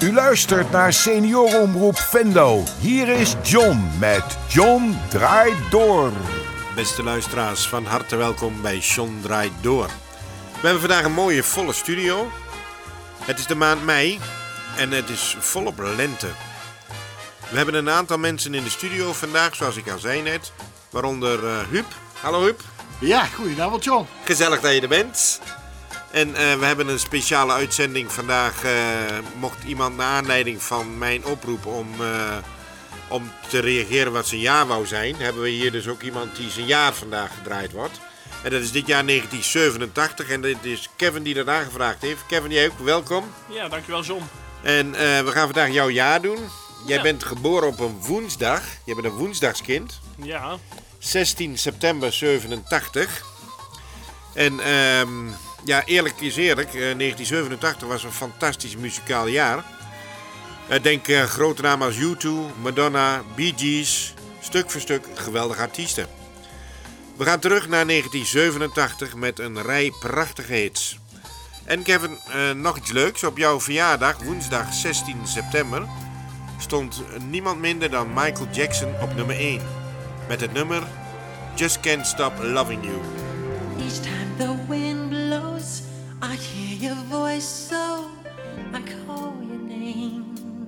U luistert naar seniorenomroep Venlo. Hier is John met John Draait Door. Beste luisteraars, van harte welkom bij John Draait Door. We hebben vandaag een mooie volle studio. Het is de maand mei en het is volop lente. We hebben een aantal mensen in de studio vandaag, zoals ik al zei net. Waaronder Huub. Hallo Huub. Ja, goedenavond John. Gezellig dat je er bent. En we hebben een speciale uitzending vandaag. Mocht iemand naar aanleiding van mijn oproep om te reageren wat zijn jaar wou zijn, hebben we hier dus ook iemand die zijn jaar vandaag gedraaid wordt. En dat is dit jaar 1987 en dit is Kevin die dat aangevraagd heeft. Kevin, jij ook, welkom. Ja, dankjewel John. En we gaan vandaag jouw jaar doen. Jij bent geboren op een woensdag. Je bent een woensdagskind. Ja. 16 september 87. En ja, eerlijk is eerlijk, 1987 was een fantastisch muzikaal jaar. Denk grote namen als U2, Madonna, Bee Gees, stuk voor stuk geweldige artiesten. We gaan terug naar 1987 met een rij prachtige hits. En Kevin, nog iets leuks. Op jouw verjaardag, woensdag 16 september, stond niemand minder dan Michael Jackson op nummer 1. Met het nummer Just Can't Stop Loving You. Each time the wind blows, I hear your voice, so I call your name.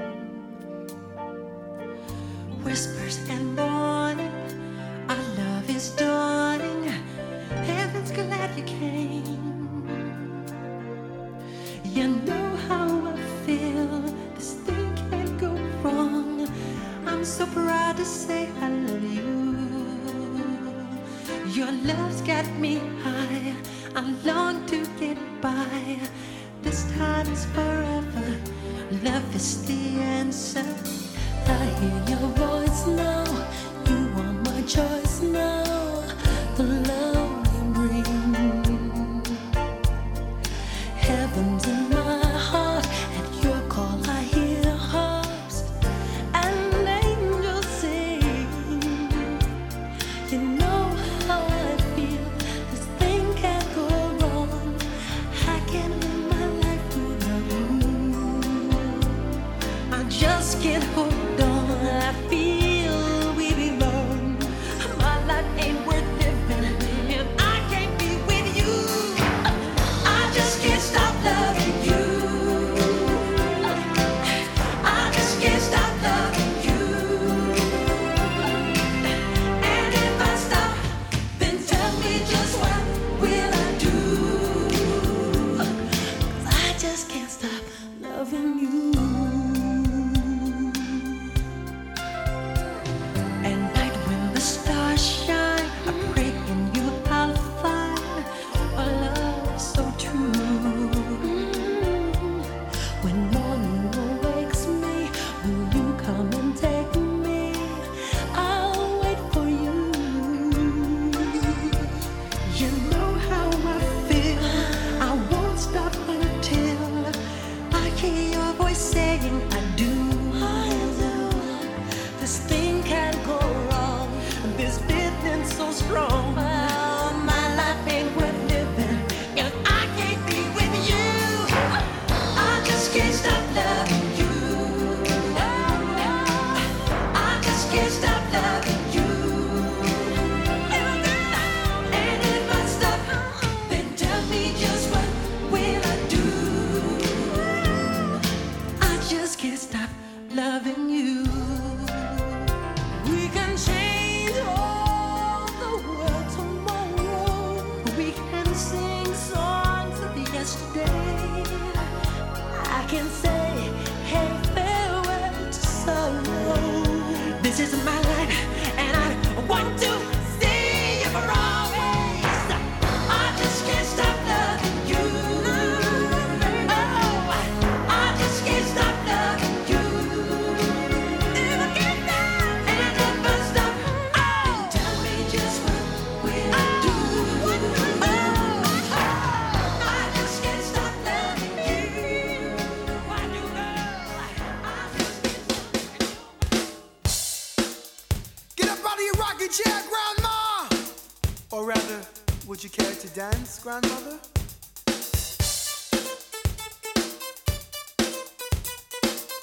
Whispers and warning, our love is dawning. Heaven's glad you came. You know how I feel, this thing can't go wrong. I'm so proud to say I love you. Your love's got me high, I long to get by. This time is forever, love is the answer. I hear your voice now, you are my choice now. The love you bring, heaven's in my heart. At your call I hear harps and angels sing. You know how I feel, this thing can't go wrong. I can't live my life without you. I just can't hold on, I feel we belong. My life ain't worth living and I can't be with you. I just can't stop loving you. I just can't stop loving you. And if I stop, then tell me just what will I do? 'Cause I just can't stop loving you. At night when the stars shine, I pray in you I'll find a love so true. When morning awakes me, will you come and take me? I'll wait for you. You know how I feel, I won't stop until I hear your voice saying I do. This thing can't go wrong, this feeling so strong. Oh, my life ain't worth living if I can't be with you. I just can't stop loving you. I just can't stop loving you. And if I stop, then tell me just what will I do? I just can't stop loving you. We can change all the world tomorrow. We can sing songs of yesterday. I can say, hey, farewell to sorrow. This is my life, and I want to see you for always. I just can't stop loving you. Oh, I just can't stop loving you. If I can't stop, and if I stop, then tell me just what will I do? Oh, I just can't stop loving you. Why do I just Get up out of your rocking chair, Grandma! Or rather, would you care to dance, Grandmother?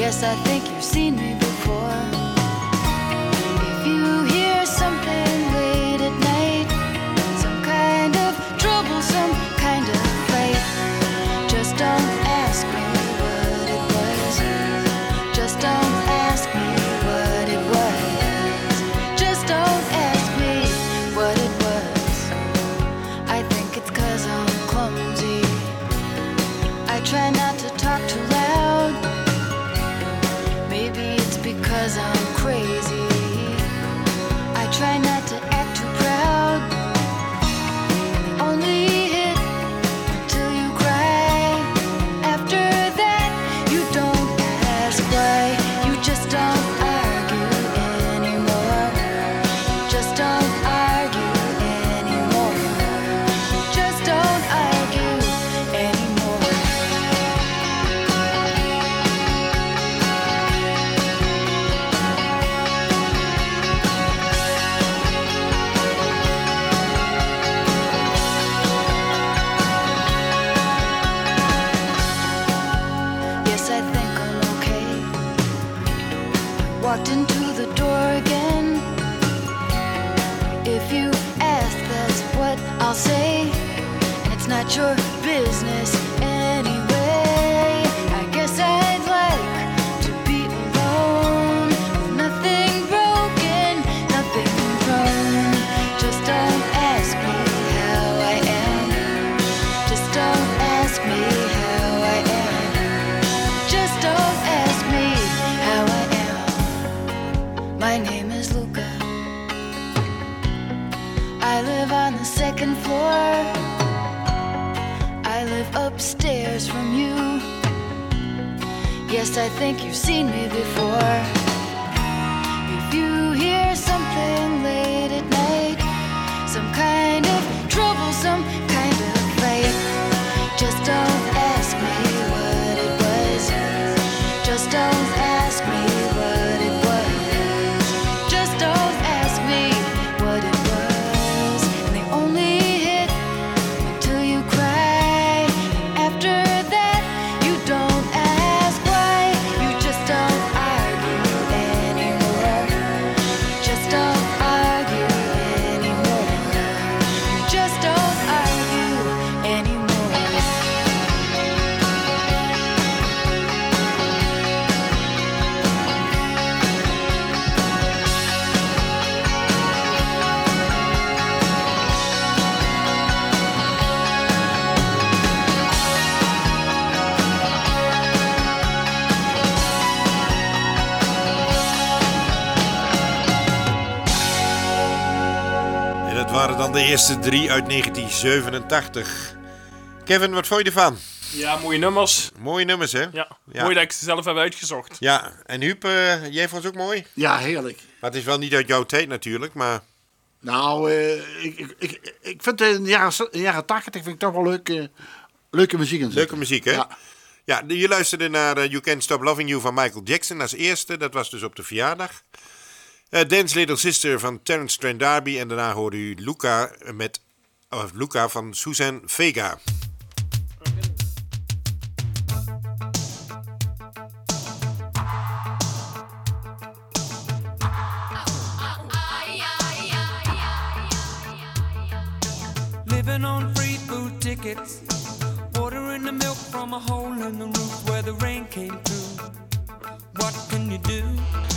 Yes, I think you've seen me before. If you hear something late at night, some kind of trouble, some kind of fight, just don't ask me what it was. Just don't ask me what it was. Just don't ask me what it was. I think it's 'cause I'm clumsy. I try not to talk too loud. Maybe it's because I'm crazy. I try not to act too proud. Only hit till you cry. After that, you don't ask why. You just don't argue anymore. Just don't argue anymore. Just don't argue anymore. Yes, I think I'm okay. Walked into the door again. If you ask, that's what I'll say. And it's not your business anyway. I guess I'd like to be alone. With nothing broken, nothing wrong. Just don't ask me how I am. Just don't ask me how I am. Just don't ask me how I am. My name is Luca. I live on the second floor. I live upstairs from you. Yes, I think you've seen me before. If you hear something late at night, some kind of trouble, some kind of fight, just don't ask me what it was. Just don't ask me what it was. Just don't ask me what it was. And they only hit until you cry. After that, you don't ask why. You just don't argue anymore. Just don't argue anymore. You just don't argue anymore. En dat waren dan de eerste 3 uit 1987. Kevin, wat vond je ervan? Ja, mooie nummers. Mooie nummers, hè? Ja. Ja. Mooi dat ik ze zelf heb uitgezocht. Ja, en Huub, jij vond het ook mooi? Ja, heerlijk. Maar het is wel niet uit jouw tijd natuurlijk, maar... Nou, ik vind de jaren 80 vind ik toch wel leuke muziek in. Leuke muziek, hè? Ja. Ja, je luisterde naar You Can't Stop Loving You van Michael Jackson als eerste. Dat was dus op de verjaardag. Dance Little Sister van Terence Trent D'Arby. En daarna hoorde u Luca van Suzanne Vega. Living on free food tickets, watering the milk from a hole in the roof where the rain came through. What can you do?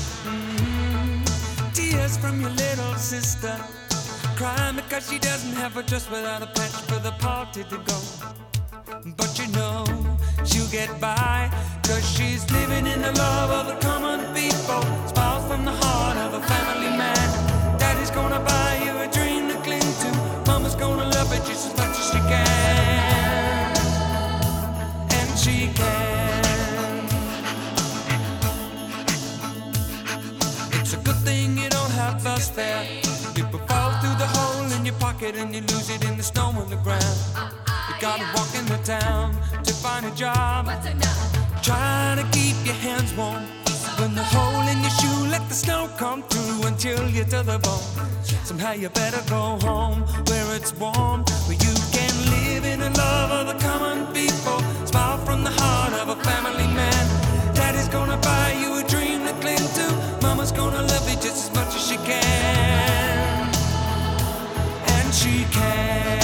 Tears from your little sister, crying because she doesn't have a dress without a patch for the party to go. But you know she'll get by, 'cause she's living in the love of the common people, smiles from the heart of a family man. Daddy's gonna buy you a dream to cling to, Mama's gonna love it just as much as she can. And she can. It's a good thing you don't have us there. People fall through the hole in your pocket and you lose it in the snow on the ground. You gotta walk in the town to find a job, trying to keep your hands warm. When the hole in your shoe, let the snow come through and chill you to the bone. Somehow you better go home where it's warm, where you can live in the love of the common people, smile from the heart of a family man. Daddy's gonna buy you a dream to cling to. Mama's gonna love you just as much as she can. And she can.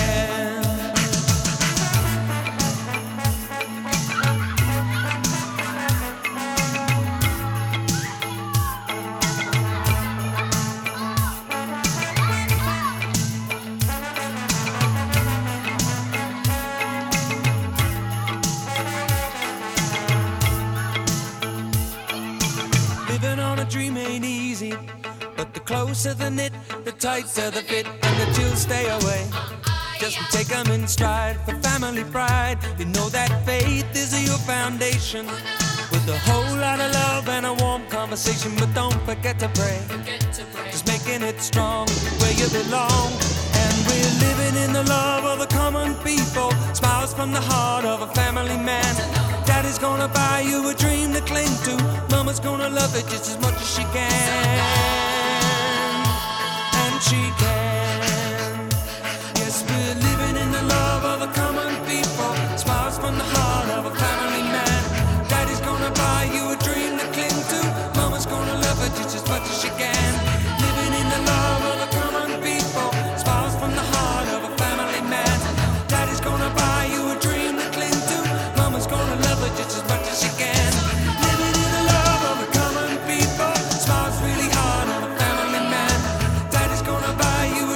Living on a dream ain't easy, but the closer the knit, the tighter the fit, and the chills stay away. Just take 'em in stride for family pride. You know that faith is your foundation, with a whole lot of love and a warm conversation. But don't forget to pray, just making it strong where you belong. And we're living in the love of the common people, smiles from the heart of a family man. Daddy's gonna buy you a dream to cling to. Mama's gonna love it just as much as she can. And she can. Yes, we're living in the love of the common people, smiles from the heart of a family man. Daddy's gonna buy you a dream to cling to. Mama's gonna love it just as much as she can. Living in the love of the common people, smiles from the heart of a family man. Daddy's gonna buy you a dream to cling to. Mama's gonna love it just as much as she can. Living in the love of the common people, smiles really hard on a family man. Daddy's gonna buy you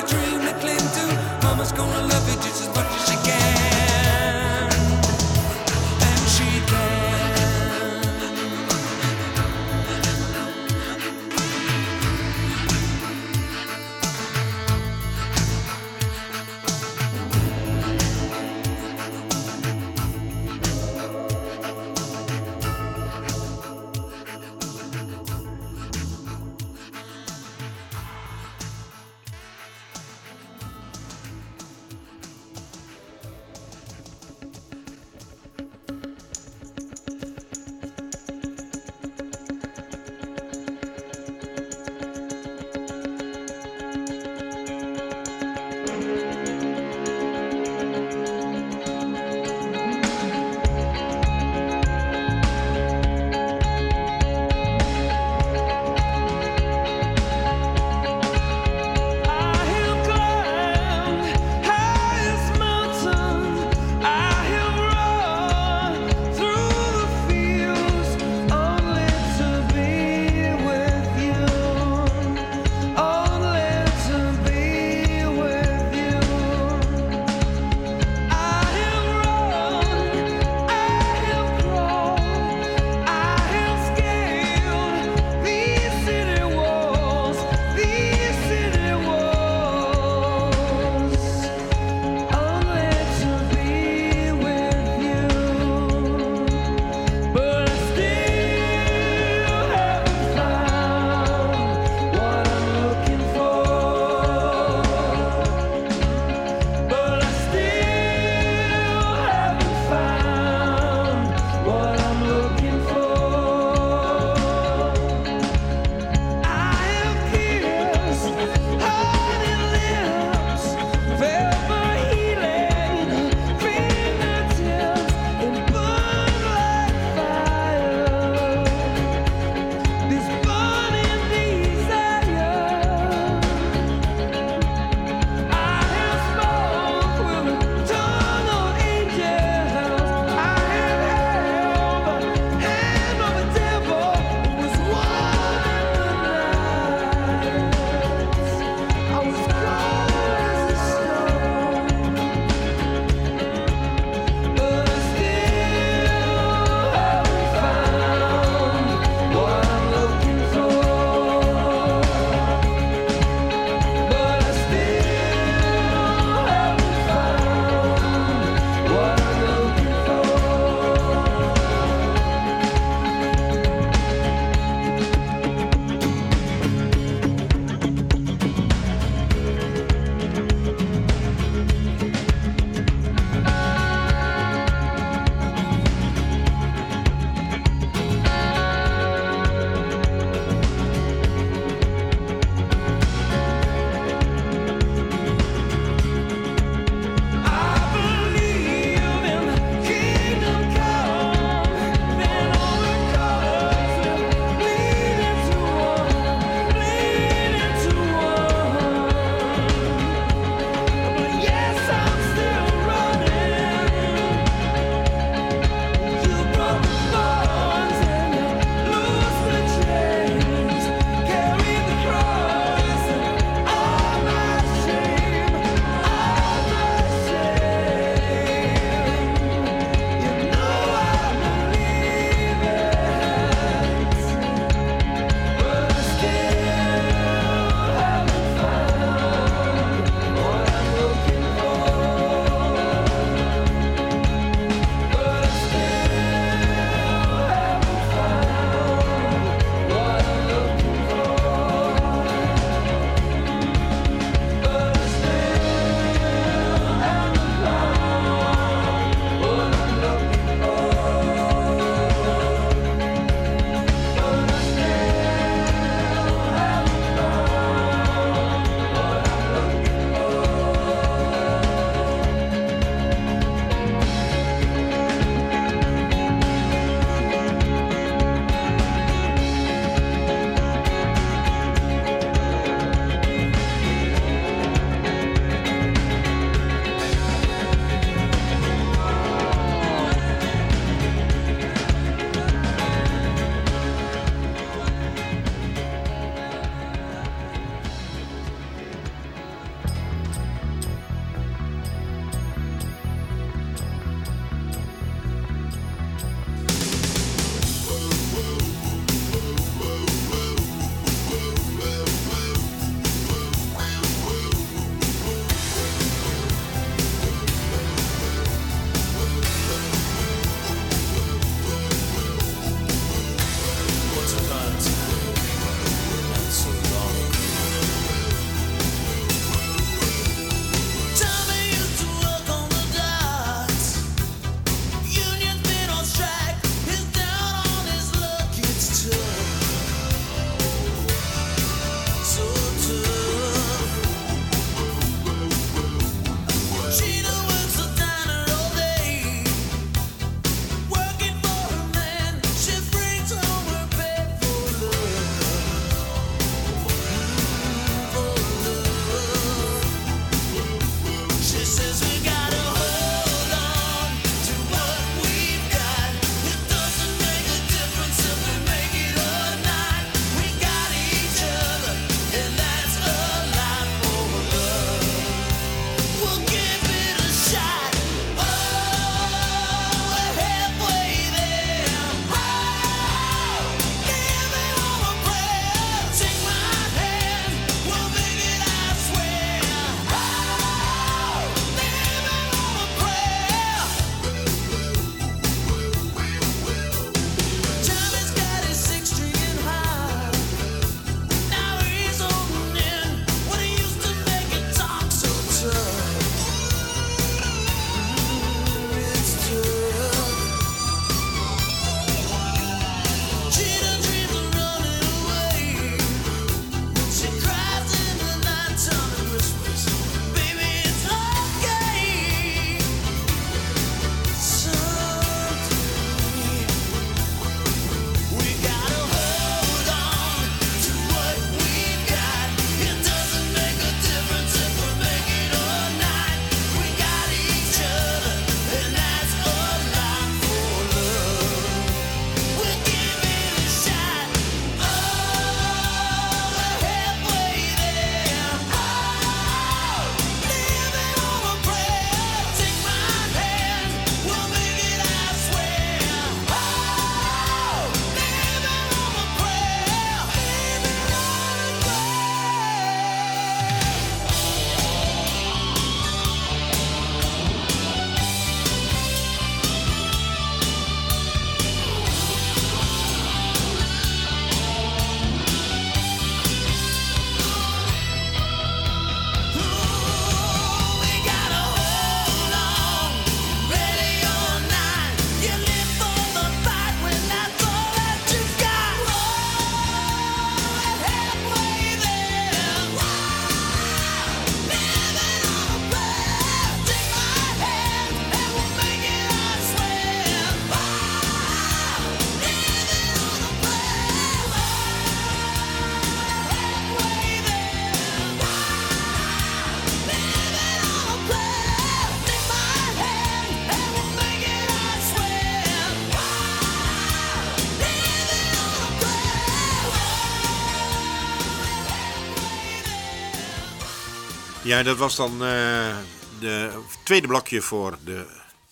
Ja, dat was dan de tweede blokje voor de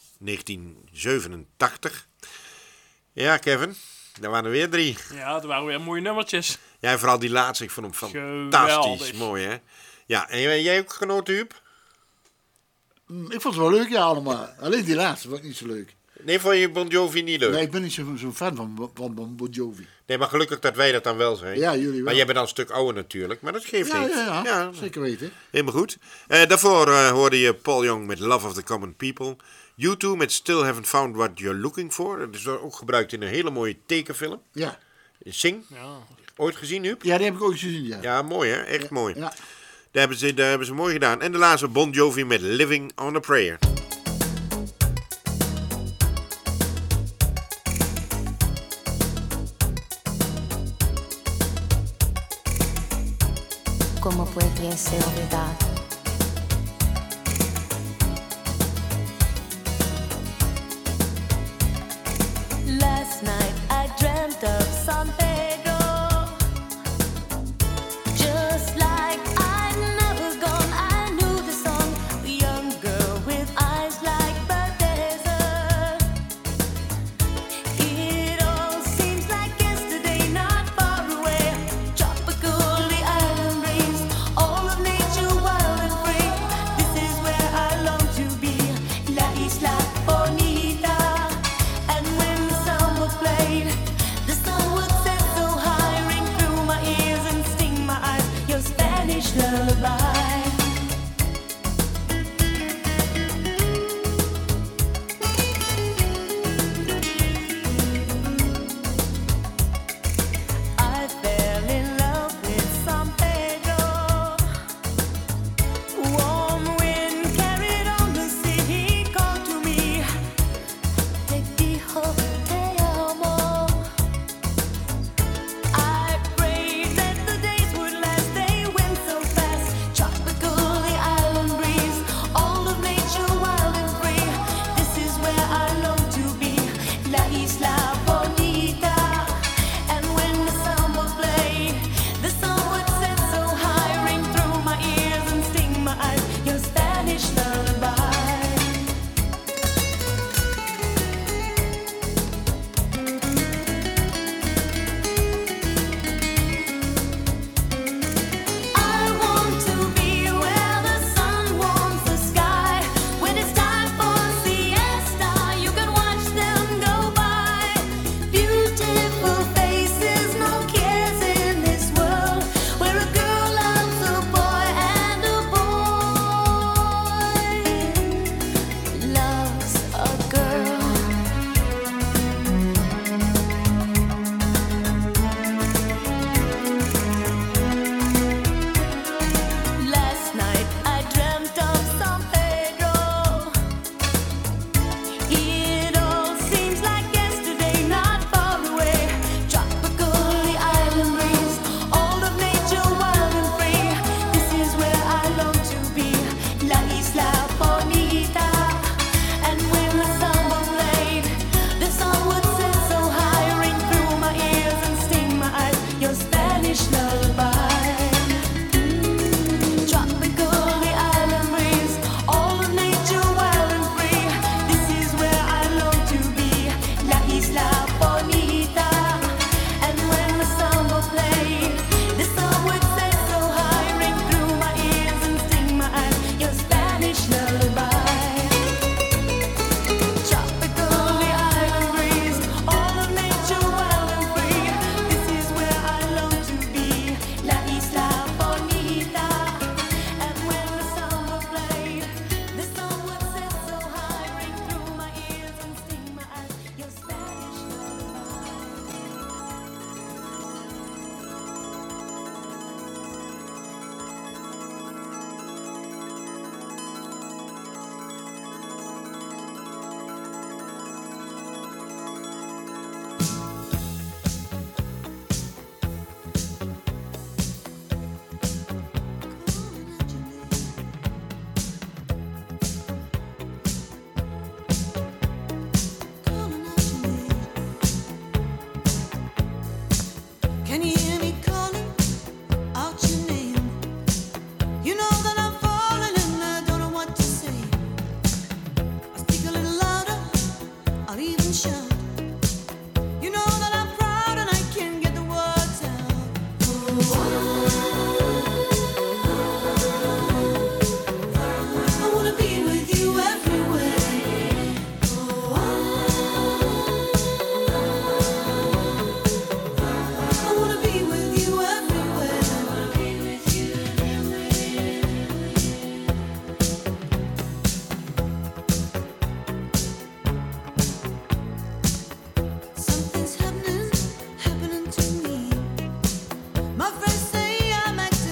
1987. Ja, Kevin, daar waren er weer 3. Ja, er waren weer mooie nummertjes. Ja, en vooral die laatste, ik vond hem fantastisch. Geweldig. Mooi, hè? Ja, en jij ook genoten, Huub? Ik vond het wel leuk, ja, allemaal. Alleen die laatste vond ik niet zo leuk. Nee, vond je Bon Jovi niet leuk? Nee, ik ben niet zo'n fan van Bon Jovi. Nee, maar gelukkig dat wij dat dan wel zijn. Ja, jullie wel. Maar jij bent al een stuk ouder natuurlijk, maar dat geeft niet. Ja, zeker weten. Helemaal goed. Daarvoor hoorde je Paul Young met Love of the Common People. U2 met Still Haven't Found What You're Looking For. Dat is ook gebruikt in een hele mooie tekenfilm. Ja. Sing. Ja. Ooit gezien, Huub? Ja, die heb ik ook gezien, ja. Ja, mooi hè? Echt mooi. Ja. Daar hebben ze mooi gedaan. En de laatste Bon Jovi met Living on a Prayer. ¿Cómo pudiese olvidar? Last night I dreamt of San Pedro, just like I'd never gone. I knew the song, the young girl with eyes like the desert. It all seems like yesterday, not far away. Tropical, the island breeze, all of nature wild I wanna be with you everywhere. I wanna be with you everywhere. Something's happening to me. My friends say I'm acting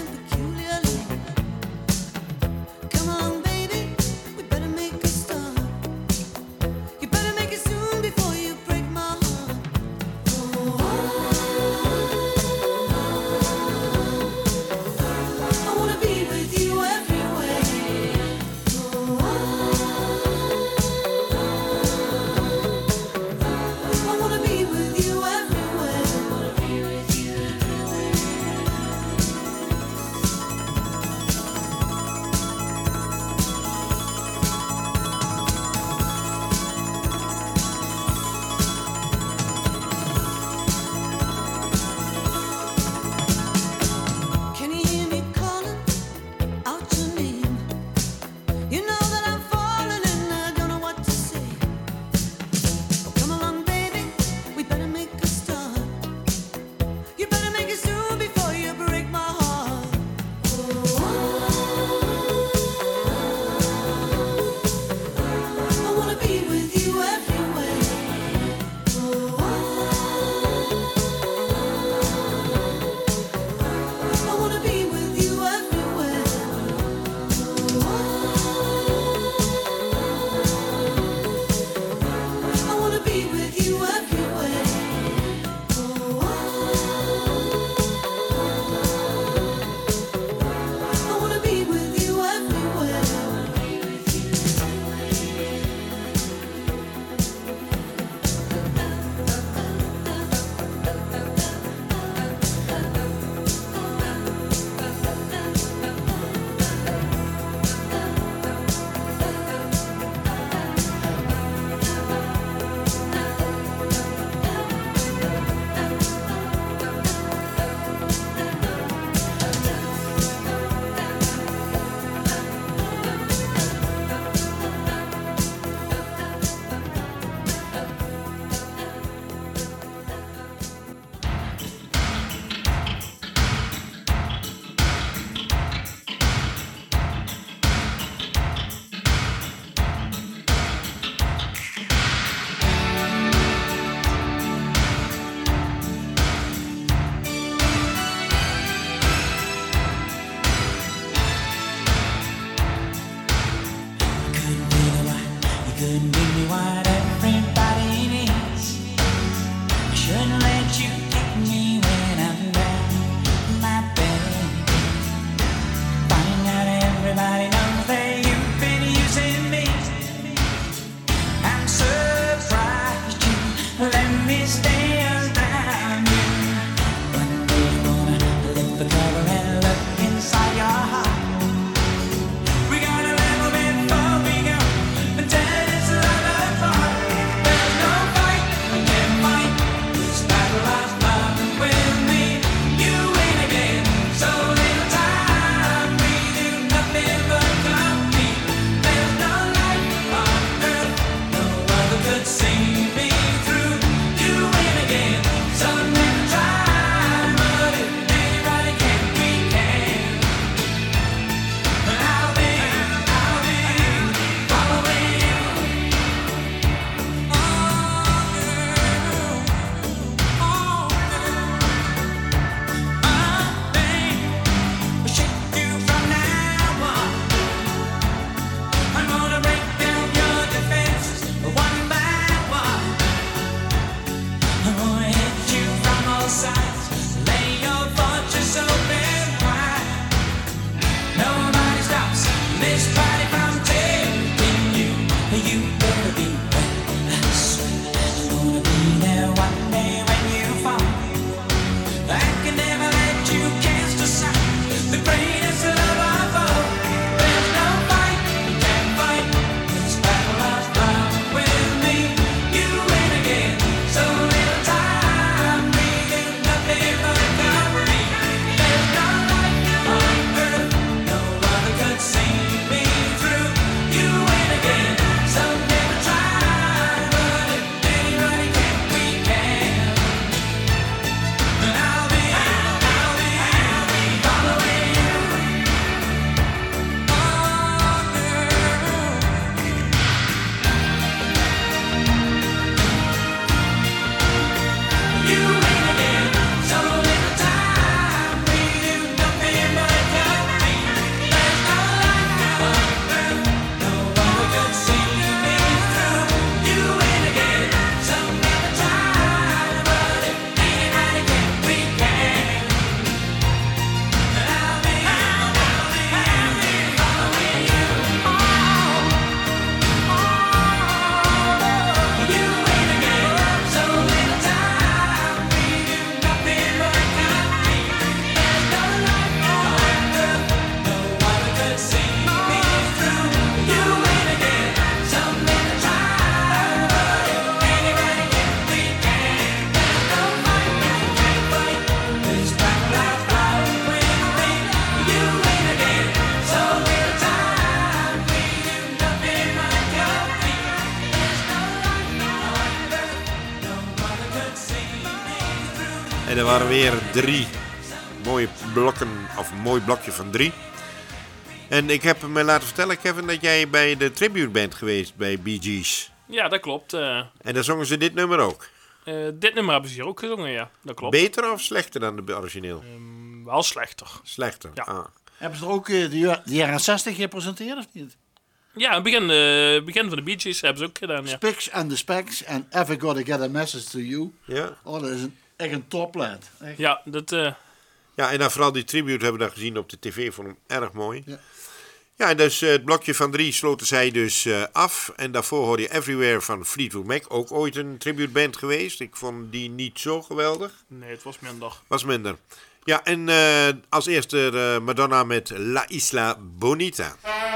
waren weer 3 mooie blokken, of een mooi blokje van 3. En ik heb me laten vertellen, Kevin, dat jij bij de tribute bent geweest bij Bee Gees. Ja, dat klopt. En daar zongen ze dit nummer ook. Dit nummer hebben ze hier ook gezongen, ja. Dat klopt. Beter of slechter dan de origineel? Wel slechter. Slechter, Ja. ah. Hebben ze er ook de jaren 60 gepresenteerd of niet? Ja, het begin van de Bee Gees hebben ze ook gedaan, ja. Spicks and the Specks and Ever Gotta Get a Message to You. Ja. Oh, dat is echt een topplaat. Echt. Ja, dat... Ja, en dan vooral die tribute hebben we dan gezien op de tv. Vond hem erg mooi. Ja. Ja, en dus het blokje van 3 sloten zij dus af. En daarvoor hoorde je Everywhere van Fleetwood Mac. Ook ooit een tributeband geweest. Ik vond die niet zo geweldig. Nee, het was minder. Was minder. Ja, en als eerste Madonna met La Isla Bonita.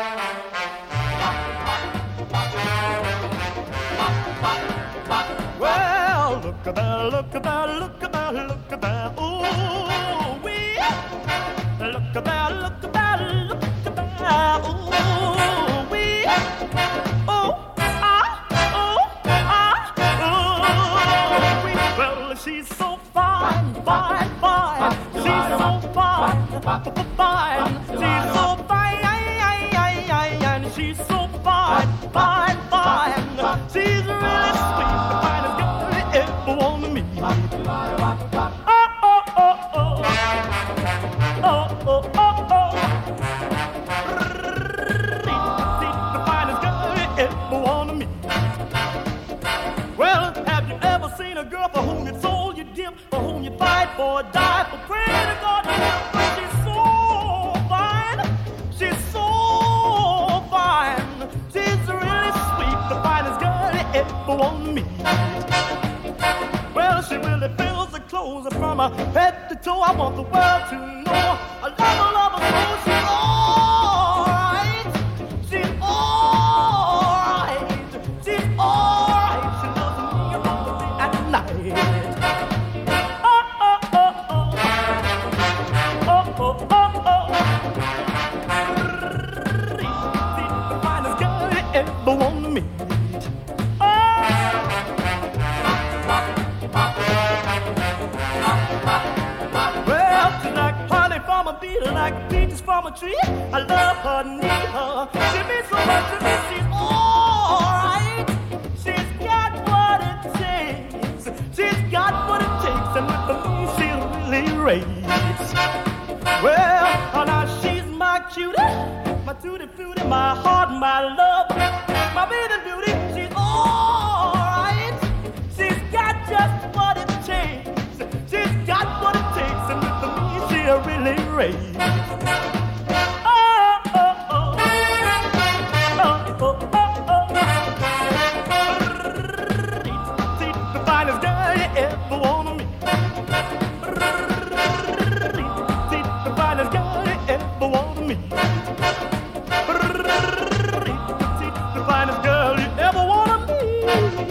Well, look at that, look at that, look at that, look at that. Ooh, wee. Look at that, look at that, look at that. Ooh, wee. Oh, ooh, wee. Well, she's so fine, fine, fine. She's so fine, fine. She's so fine, and she's so fine, fine, fine. She's really sweet, the finest girl you ever want to meet. Oh, oh, oh, oh. Oh, oh, oh, oh. The finest girl you ever want to meet. Well, have you ever seen a girl for whom you sold your dip, for whom you fight for a die, for pray to God to help her? She's so fine. She's so fine. She's really sweet, the finest girl you ever want to meet. Well, she really fills the clothes from her head to toe. I want the world to know. I love her so. She's alright. She's alright. She's alright. She loves me all the day and night. Oh, oh, oh, oh. Oh, oh, oh, oh. The finest girl you ever want to meet. Well, she's like honey from a bee, like peaches from a tree. I love her, need her. She means so much to me. She's alright. She's got what it takes. She's got what it takes, and with me she'll really raise. Well, now she's my cutie, my tutti frutti, my heart, my love, my bathing beauty. She's alright. She's got just what it takes. She's got what it takes, and with me she'll really raise. Oh, oh, oh. Oh, oh, oh, oh. The finest girl you ever want to meet. The finest girl you ever want to meet. The finest girl you ever want to meet.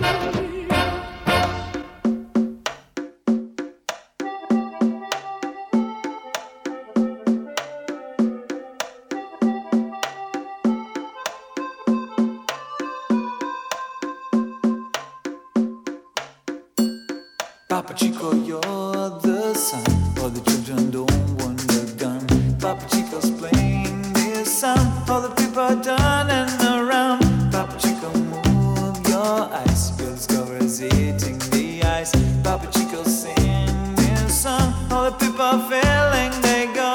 Papa Chico, you're the sun, all the children don't want the gun. Papa Chico's playing this song, all the people are turning around. Papa Chico, move your eyes, you'll discover it's eating the ice. Papa Chico, sing this song, all the people are feeling they go.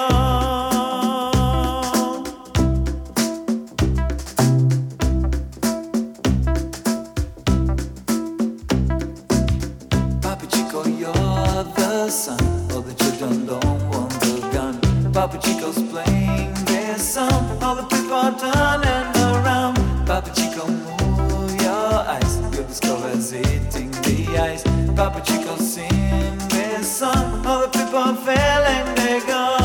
Papa Chico, you're the sun, all the children don't want the gun. Papa Chico's playing this song, all the people are turning around. Papa Chico, move your eyes, you'll discover it's eating the ice. Papa Chico, sing this song, all the people are feeling they go.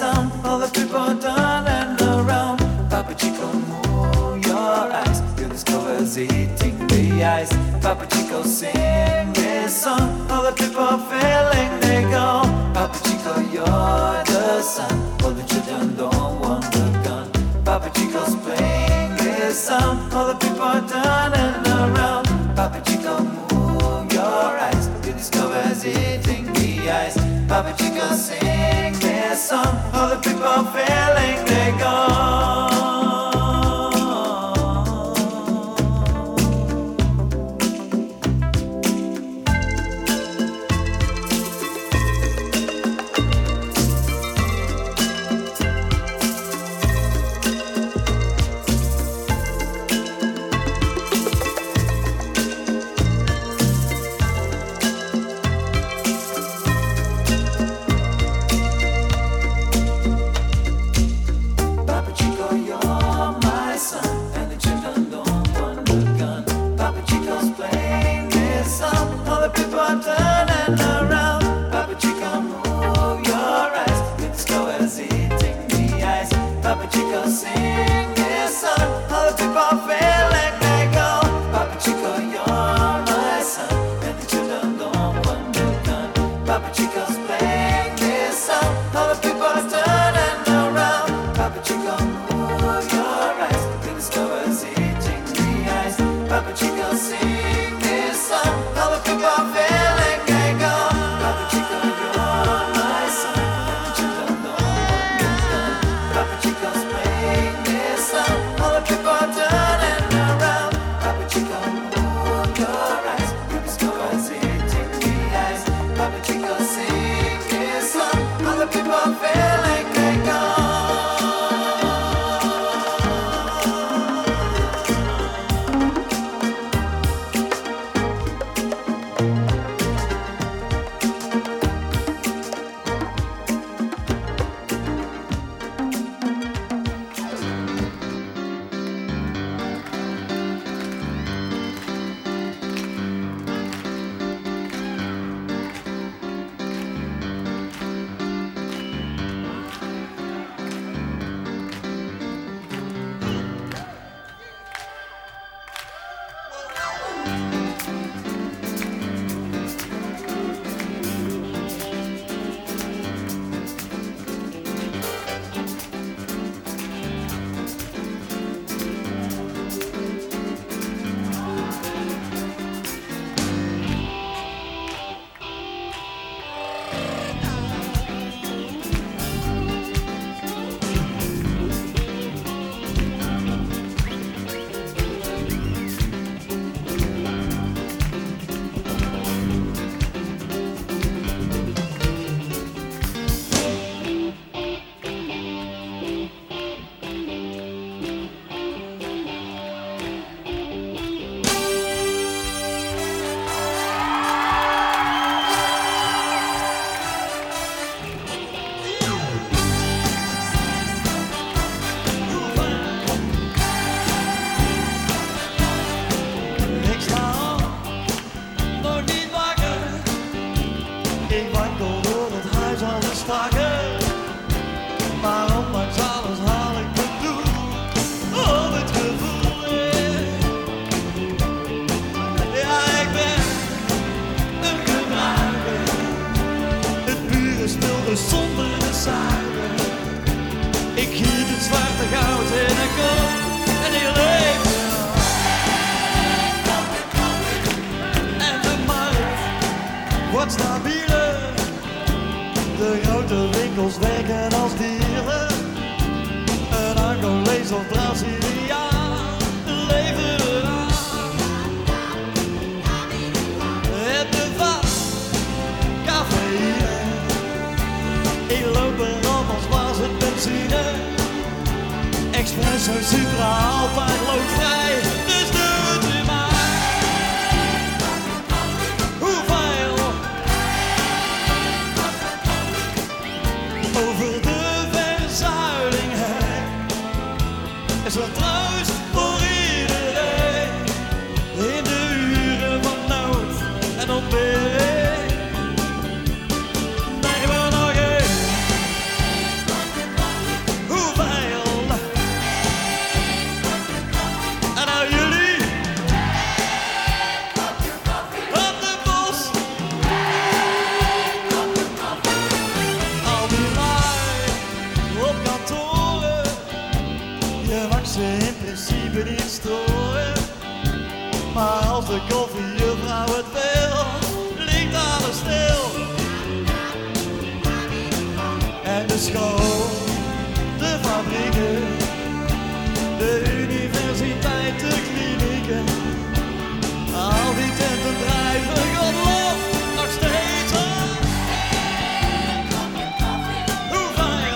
some other people turning around. Papa Chico, move your eyes. Your discover's eating the ice. Papa Chico, sing this song. Other people feeling they go. Papa Chico, you're the sun. All the children don't want the gun. Papa Chico's playing this song. Other people turning around. Papa Chico, move your eyes. Your discover's eating the ice. Papa Chico, sing this song. Other people feeling they go. Expresso Supra, altijd loodvrij, dus doe het nu maar. Hoeveel? Over de verzuiling heen is er troost voor iedereen. In de uren van nood en ontbering. Neem er nog één. je niet storen. Maar als de koffiejuffrouw het wil, ligt alles stil. En de school, de fabrieken, de universiteit, de klinieken. Al die tenten drijven godlof nog steeds op. Hoeveel?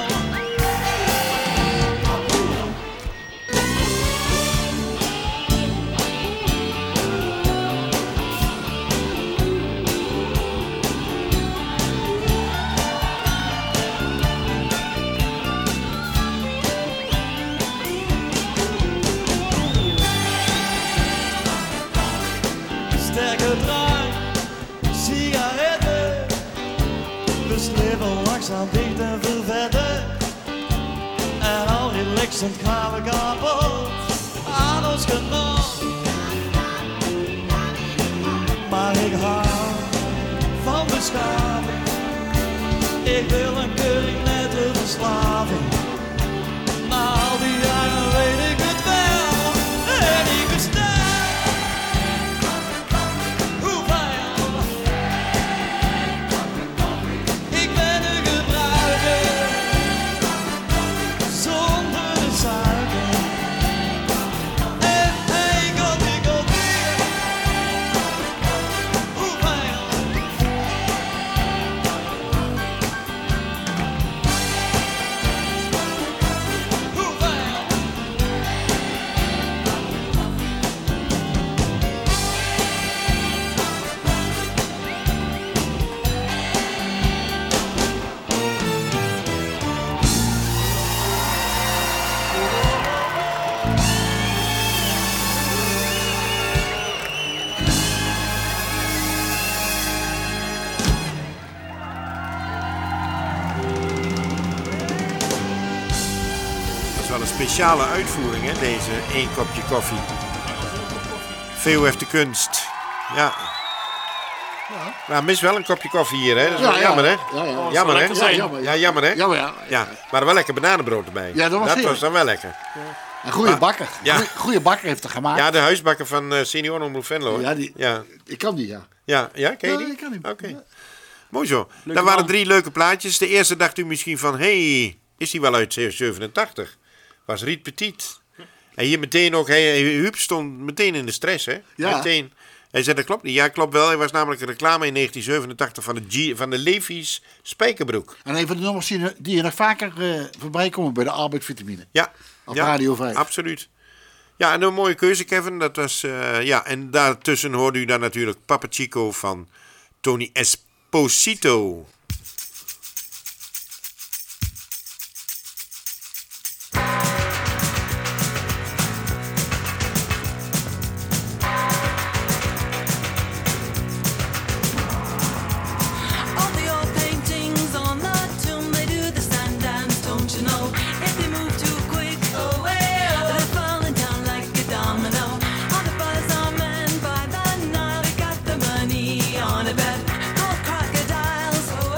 Sterke drank, sigaretten, we slippen langzaam dicht en vervetten. En al relaxend gaan we kapot aan ons genot. Maar ik hou van beschaving, ik wil een keuring nette verslaving. Na al die jaren weet ik het wel en ik bestel. Ik ben een gebruiker, zonder de suiker. En hey, koffie, hoeveel? Hoeveel? Dat is wel een speciale uitvoering, hè, deze 1 kopje koffie. VOF de kunst. Ja. Maar mis wel een kopje koffie hier, hè? Dat is wel jammer, hè? Jammer, hè? lekker zijn. Ja, jammer, hè? Jammer, ja. Ja, maar wel lekker bananenbrood erbij. Ja, dat was heerlijk. dan wel lekker. Een goede bakker. Ja. Goede bakker heeft er gemaakt. Ja, de huisbakker van Seniorenomroep Venlo. Ja, die- Ja. Ik kan die, ja. Ja, ken je Ja, die? ik kan die. Oké. Ja. Mooi zo. Dat waren 3 leuke plaatjes. De eerste dacht u misschien van, hey, is die wel uit 87? Was Riet Petit. En hier meteen ook, Huub stond meteen in de stress, hè? Ja. Meteen. Hij zei, dat klopt niet. Ja, klopt wel. Hij was namelijk een reclame in 1987 van de Levi's spijkerbroek. En een van de nummers die je nog vaker voorbij komen bij de Arbeidvitamine. Ja. Op ja, Radio 5. Absoluut. Ja, en een mooie keuze, Kevin. Dat was, en daartussen hoorde u dan natuurlijk Papa Chico van Tony Esposito. All the old paintings on the tomb, they do the sun dance, don't you know? If they move too quick, they're falling down like a domino. All the bazaar men by the Nile, they got the money on a bet. Gold crocodiles,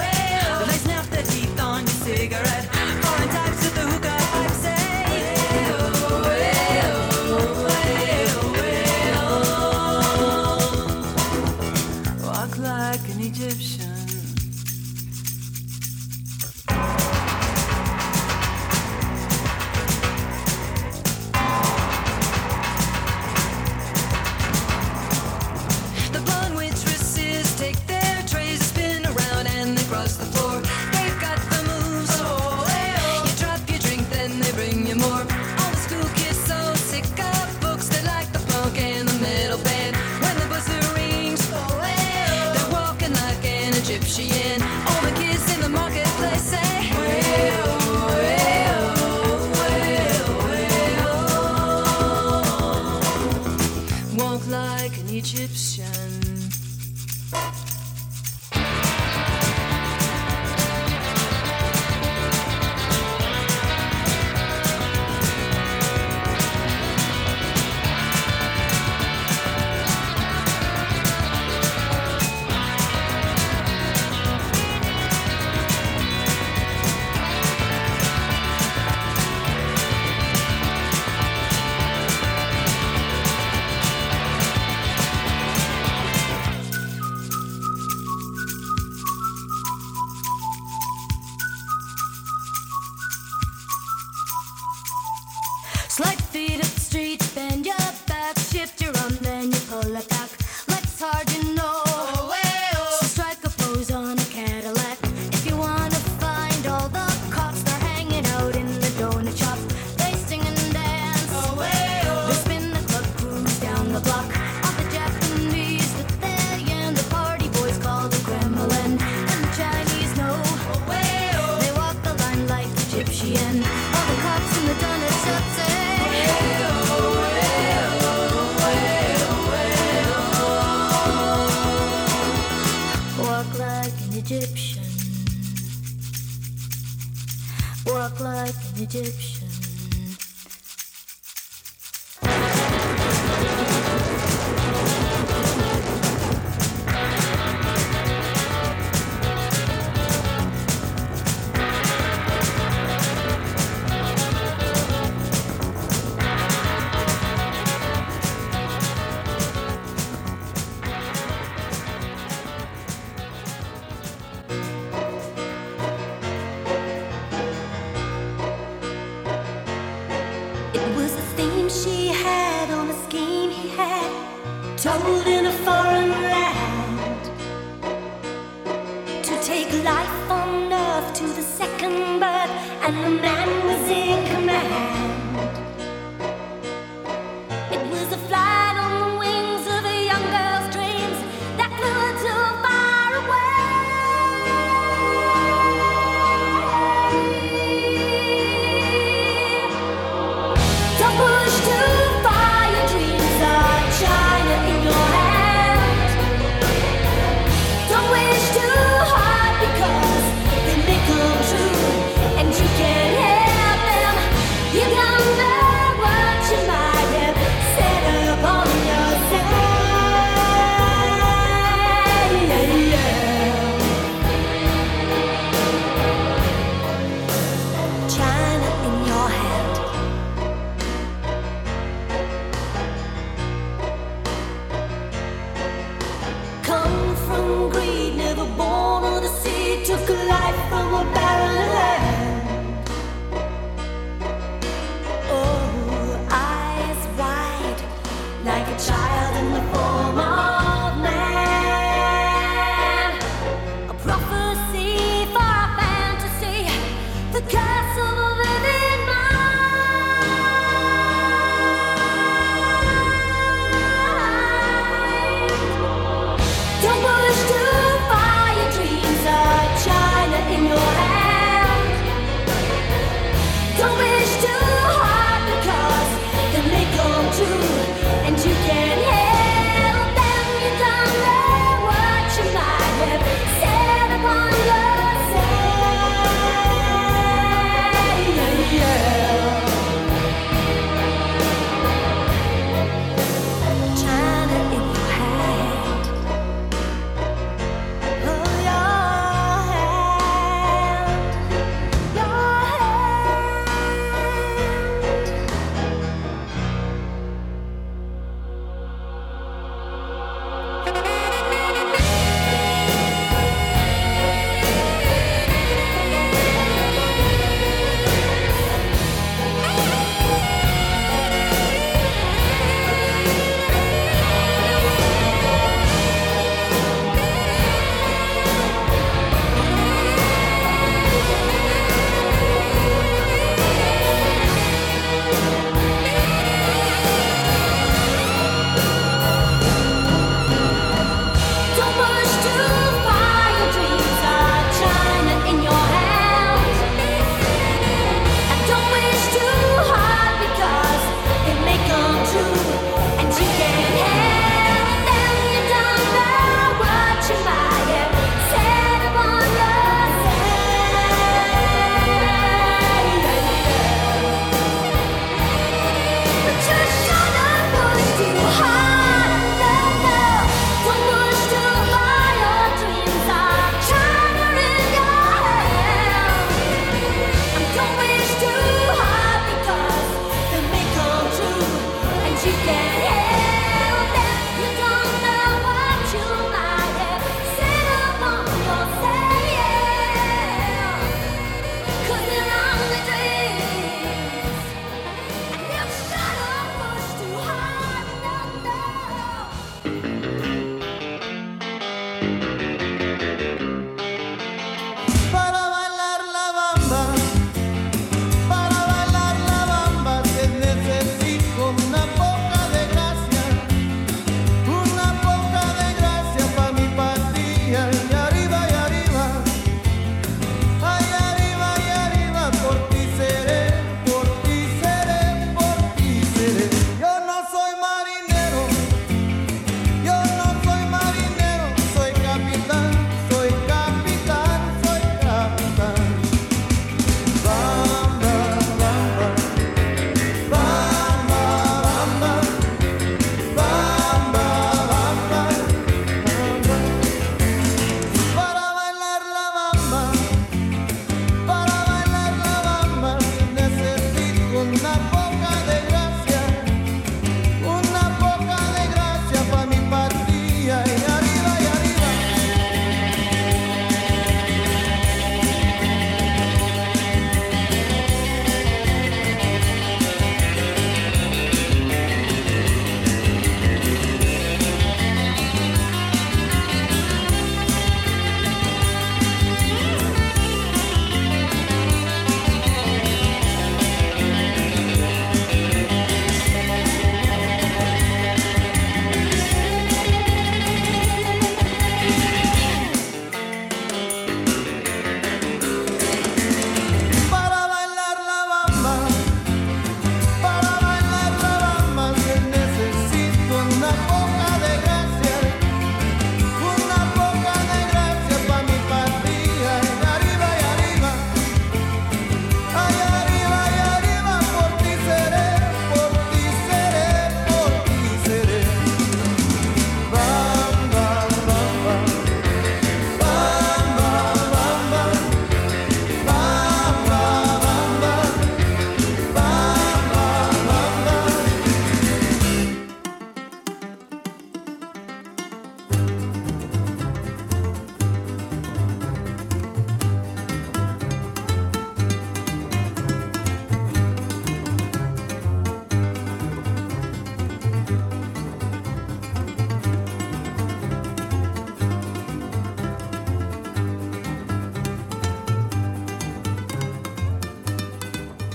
and all the cops and the donut shops say, walk like an Egyptian, walk like an Egyptian. It was a theme she had on a scheme he had, told in a foreign land, to take life on earth to the second birth, and the man was in command. It was a flight on the wings of a young girl's dreams that flew her too far away. Don't push too far, your dreams are China in your hand. Don't wish too hard because they may come true, and you can't help them. You don't know what you might have set upon yourself. China in your hand.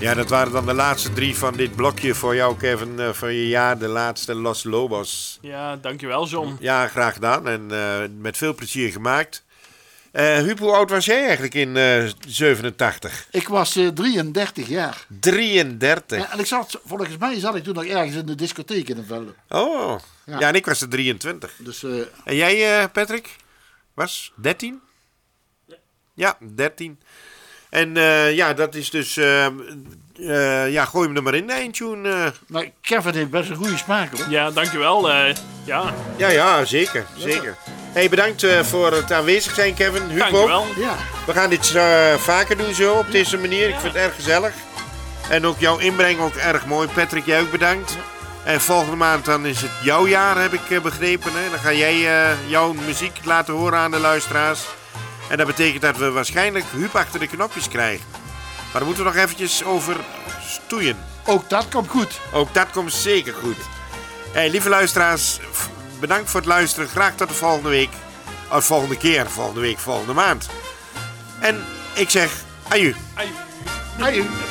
Ja, dat waren dan de laatste 3 van dit blokje voor jou, Kevin, van je jaar. De laatste Los Lobos. Ja, dankjewel, John. Ja, graag gedaan en met veel plezier gemaakt. Huub, hoe oud was jij eigenlijk in 87? Ik was 33 jaar. 33? En volgens mij zat ik toen nog ergens in de discotheek in de velden. Oh, ja, en ik was er 23. Dus, en jij, Patrick? Was 13? Ja, 13. En ja, dat is dus... ja, gooi hem er maar in, de eindtune. Maar Kevin heeft best een goede smaak, hoor. Ja, dankjewel. Ja. Ja, zeker. Zeker. Hey, bedankt voor het aanwezig zijn, Kevin. Huub, dankjewel. Ja. We gaan dit vaker doen zo, op deze manier. Ik vind het erg gezellig. En ook jouw inbreng ook erg mooi. Patrick, jij ook bedankt. Ja. En volgende maand dan is het jouw jaar, heb ik begrepen. Hè? Dan ga jij jouw muziek laten horen aan de luisteraars. En dat betekent dat we waarschijnlijk Huub achter de knopjes krijgen. Maar daar moeten we nog eventjes over stoeien. Ook dat komt goed. Ook dat komt zeker goed. Hey, lieve luisteraars, bedankt voor het luisteren. Graag tot de volgende week. Of volgende keer, volgende week, volgende maand. En ik zeg aju. Aju.